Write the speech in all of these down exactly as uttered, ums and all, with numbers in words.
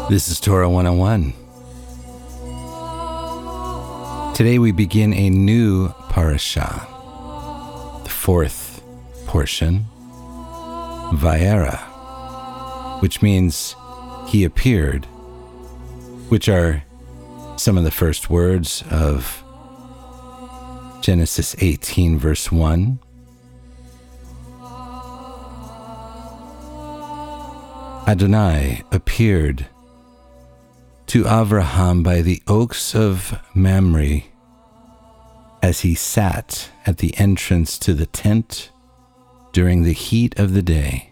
This is Torah one oh one. Today we begin a new parasha, the fourth portion, Vayera, which means he appeared, which are some of the first words of Genesis eighteen, verse one. Adonai appeared to Avraham by the oaks of Mamre as he sat at the entrance to the tent during the heat of the day.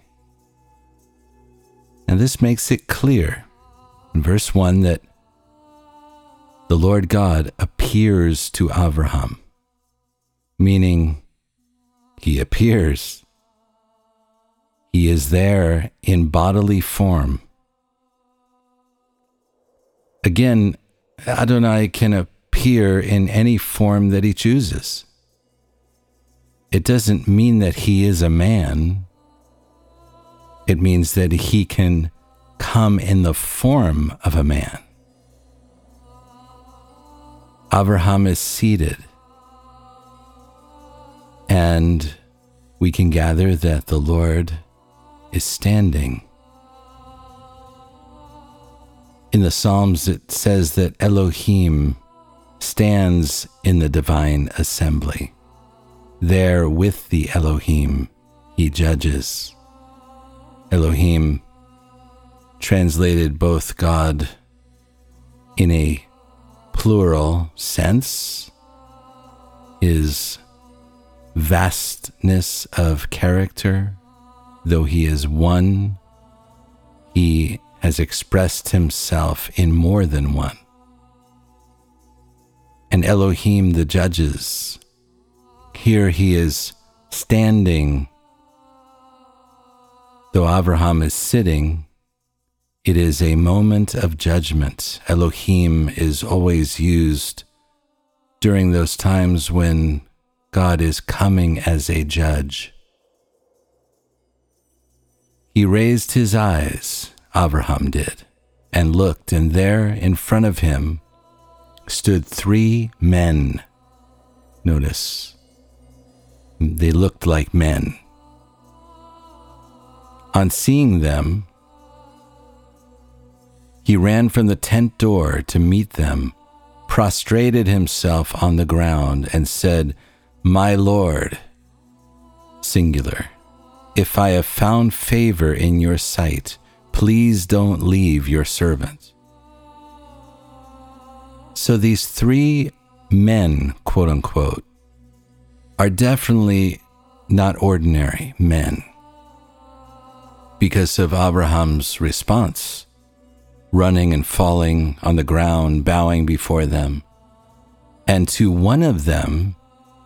And this makes it clear in verse one that the Lord God appears to Avraham, meaning he appears. He is there in bodily form. Again, Adonai can appear in any form that he chooses. It doesn't mean that he is a man. It means that he can come in the form of a man. Abraham is seated, and we can gather that the Lord is standing. In the Psalms, it says that Elohim stands in the divine assembly. There with the Elohim, he judges. Elohim, translated both God in a plural sense, is vastness of character. Though he is one, he has expressed himself in more than one. And Elohim, the judges, here he is standing. Though Abraham is sitting, it is a moment of judgment. Elohim is always used during those times when God is coming as a judge. He raised his eyes, Abraham did, and looked, and there in front of him stood three men. Notice, they looked like men. On seeing them, he ran from the tent door to meet them, prostrated himself on the ground, and said, "My Lord," singular, "if I have found favor in your sight, please don't leave your servant." So these three men, quote unquote, are definitely not ordinary men because of Abraham's response, running and falling on the ground, bowing before them. And to one of them,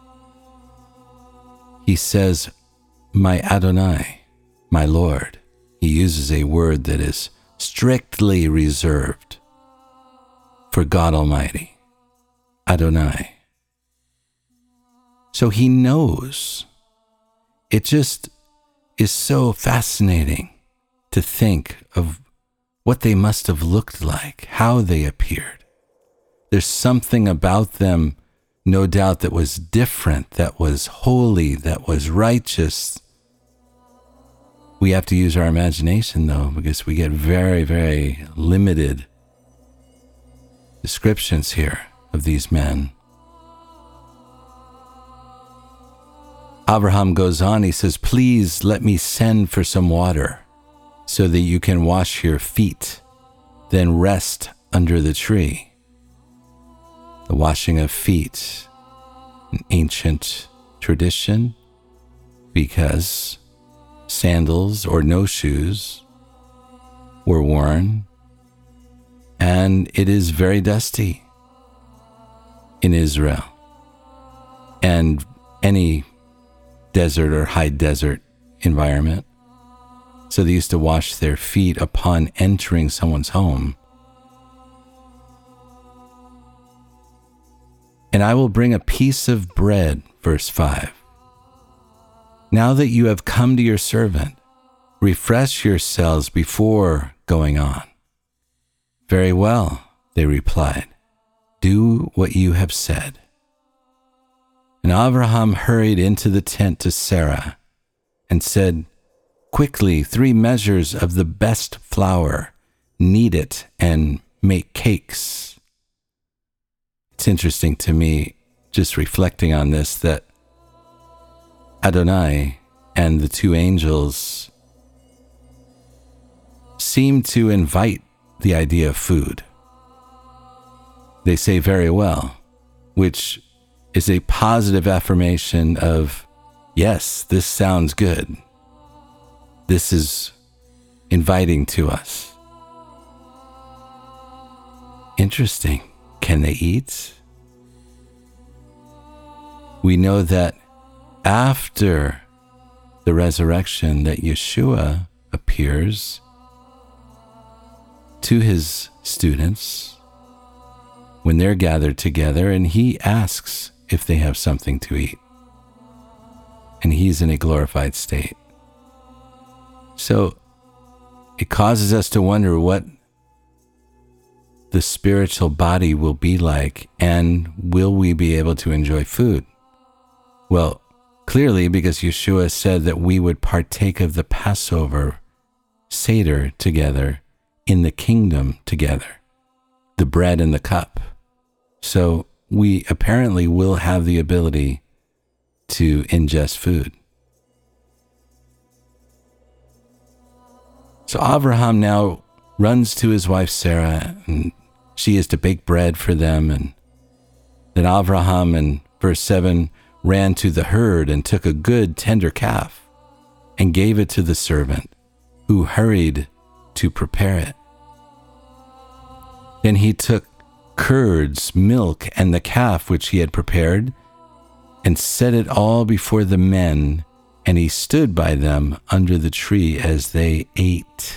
he says, "My Adonai, my Lord." He uses a word that is strictly reserved for God Almighty, Adonai. So he knows. It just is so fascinating to think of what they must have looked like, how they appeared. There's something about them, no doubt, that was different, that was holy, that was righteous. We have to use our imagination, though, because we get very, very limited descriptions here of these men. Abraham goes on, he says, "Please let me send for some water so that you can wash your feet, then rest under the tree." The washing of feet, an ancient tradition, because sandals or no shoes were worn, and it is very dusty in Israel and any desert or high desert environment. So they used to wash their feet upon entering someone's home. "And I will bring a piece of bread," verse five. "Now that you have come to your servant, refresh yourselves before going on." "Very well," they replied. "Do what you have said." And Abraham hurried into the tent to Sarah and said, "Quickly, three measures of the best flour, knead it and make cakes." It's interesting to me, just reflecting on this, that Adonai and the two angels seem to invite the idea of food. They say "very well," which is a positive affirmation of, yes, this sounds good. This is inviting to us. Interesting. Can they eat? We know that after the resurrection that Yeshua appears to his students when they're gathered together, and he asks if they have something to eat. And he's in a glorified state. So it causes us to wonder what the spiritual body will be like, and will we be able to enjoy food? Well, clearly, because Yeshua said that we would partake of the Passover Seder together, in the kingdom together, the bread and the cup. So we apparently will have the ability to ingest food. So Abraham now runs to his wife Sarah, and she is to bake bread for them. And then Abraham, in verse seven, ran to the herd and took a good tender calf and gave it to the servant, who hurried to prepare it. Then he took curds, milk, and the calf which he had prepared, and set it all before the men, and he stood by them under the tree as they ate.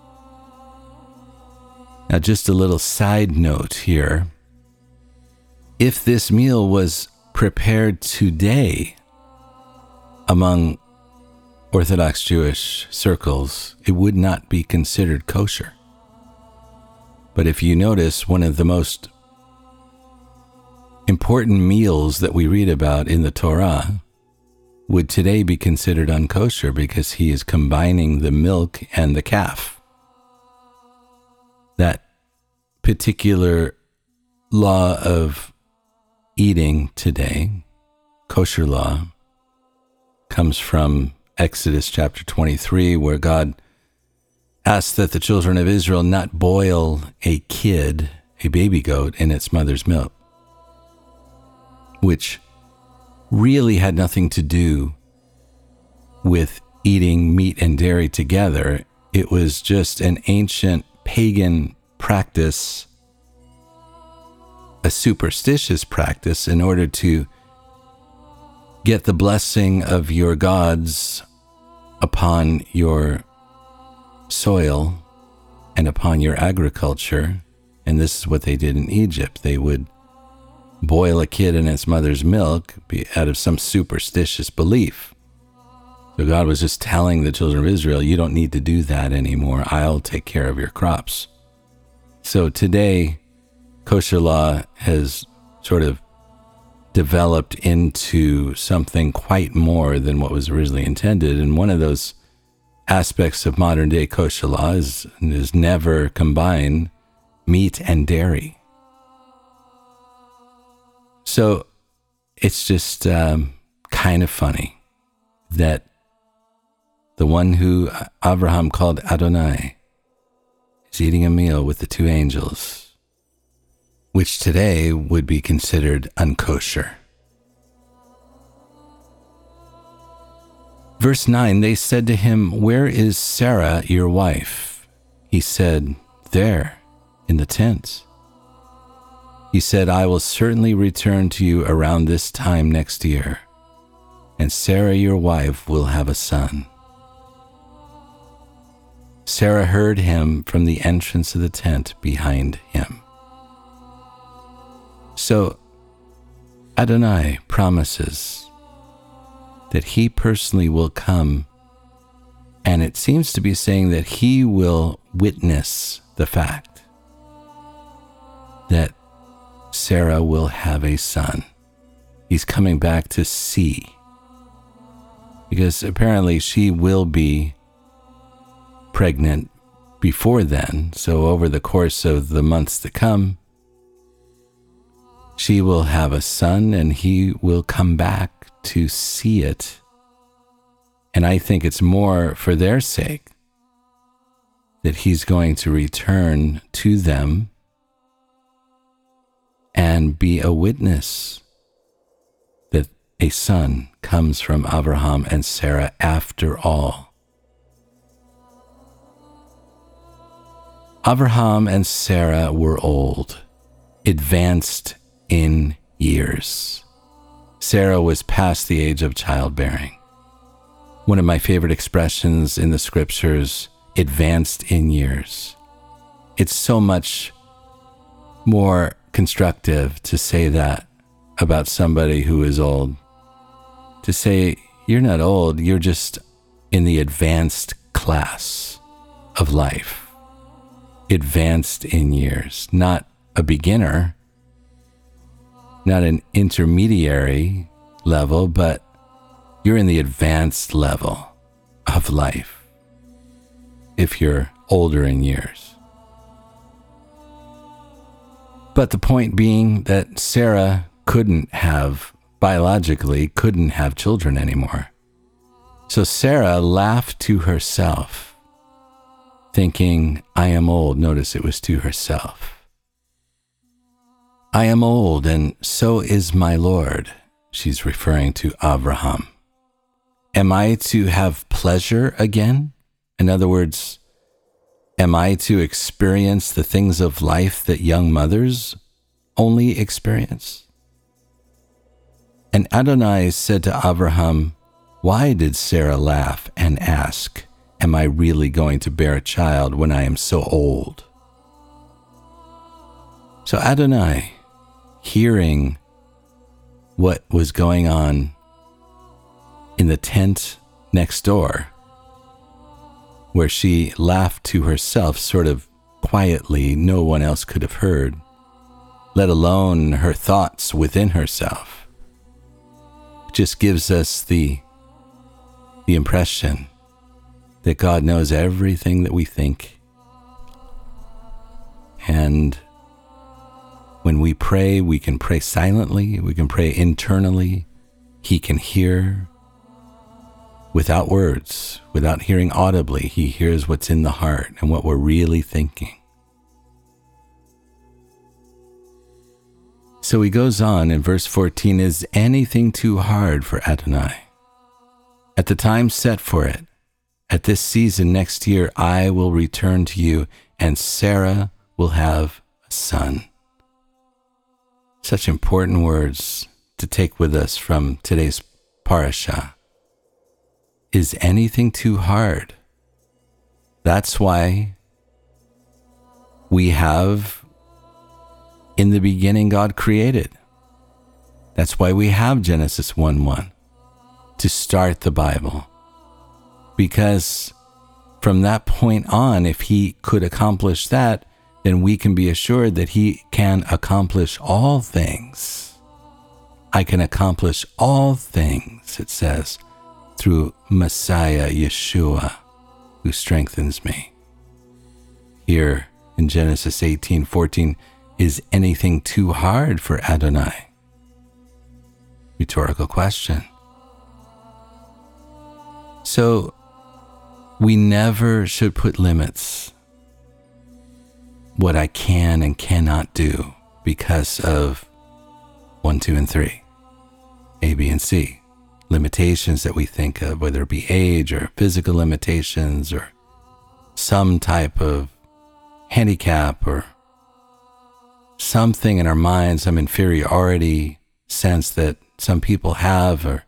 Now, just a little side note here. If this meal was prepared today among Orthodox Jewish circles, it would not be considered kosher. But if you notice, one of the most important meals that we read about in the Torah would today be considered unkosher, because he is combining the milk and the calf. That particular law of eating today, kosher law, comes from Exodus chapter twenty-three, where God asked that the children of Israel not boil a kid, a baby goat, in its mother's milk, which really had nothing to do with eating meat and dairy together. It was just an ancient pagan practice, a superstitious practice, in order to get the blessing of your gods upon your soil and upon your agriculture. And this is what they did in Egypt. They would boil a kid in its mother's milk out of some superstitious belief. So God was just telling the children of Israel, you don't need to do that anymore. I'll take care of your crops. So today, kosher law has sort of developed into something quite more than what was originally intended. And one of those aspects of modern day kosher law is, is never combine meat and dairy. So it's just um, kind of funny that the one who Abraham called Adonai is eating a meal with the two angels, which today would be considered unkosher. Verse nine, they said to him, "Where is Sarah, your wife?" He said, "There, in the tent." He said, "I will certainly return to you around this time next year, and Sarah, your wife, will have a son." Sarah heard him from the entrance of the tent behind him. So Adonai promises that he personally will come, and it seems to be saying that he will witness the fact that Sarah will have a son. He's coming back to see, because apparently she will be pregnant before then. So over the course of the months to come, she will have a son and he will come back to see it. And I think it's more for their sake that he's going to return to them and be a witness that a son comes from Abraham and Sarah after all. Abraham and Sarah were old, advanced in years. Sarah was past the age of childbearing. One of my favorite expressions in the scriptures, advanced in years. It's so much more constructive to say that about somebody who is old. To say, you're not old, you're just in the advanced class of life. Advanced in years, not a beginner, not an intermediary level, but you're in the advanced level of life if you're older in years. But the point being that Sarah couldn't have, biologically, couldn't have children anymore. So Sarah laughed to herself, thinking, I am old. Notice it was to herself. I am old, and so is my Lord. She's referring to Abraham. Am I to have pleasure again? In other words, am I to experience the things of life that young mothers only experience? And Adonai said to Abraham, why did Sarah laugh and ask, am I really going to bear a child when I am so old? So Adonai, hearing what was going on in the tent next door, where she laughed to herself sort of quietly, no one else could have heard, let alone her thoughts within herself, just gives us the, the impression that God knows everything that we think. And when we pray, we can pray silently, we can pray internally. He can hear without words, without hearing audibly. He hears what's in the heart and what we're really thinking. So he goes on in verse fourteen, is anything too hard for Adonai? At the time set for it, at this season next year, I will return to you, and Sarah will have a son. Such important words to take with us from today's parasha. Is anything too hard? That's why we have, in the beginning, God created. That's why we have Genesis one one to start the Bible. Because from that point on, if he could accomplish that, then we can be assured that he can accomplish all things. I can accomplish all things, it says, through Messiah Yeshua, who strengthens me. Here in Genesis eighteen fourteen, is anything too hard for Adonai? Rhetorical question. So, we never should put limits. What I can and cannot do because of one, two, and three, A, B, and C. Limitations that we think of, whether it be age or physical limitations or some type of handicap or something in our minds, some inferiority sense that some people have, or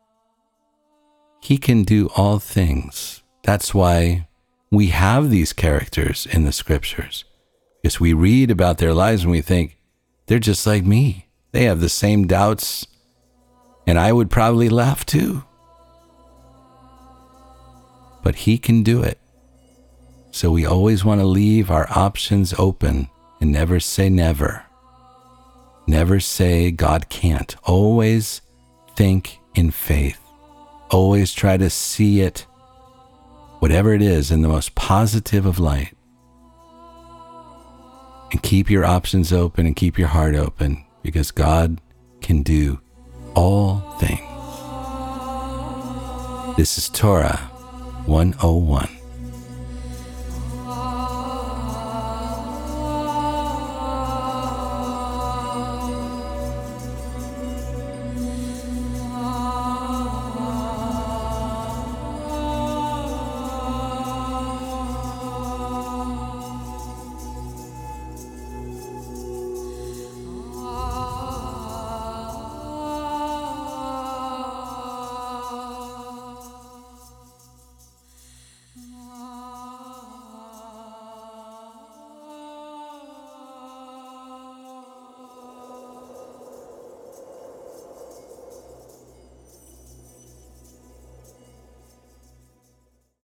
he can do all things. That's why we have these characters in the scriptures. Because we read about their lives and we think, they're just like me. They have the same doubts, and I would probably laugh too. But he can do it. So we always want to leave our options open and never say never. Never say God can't. Always think in faith. Always try to see it, whatever it is, in the most positive of light. And keep your options open and keep your heart open, because God can do all things. This is Torah one oh one.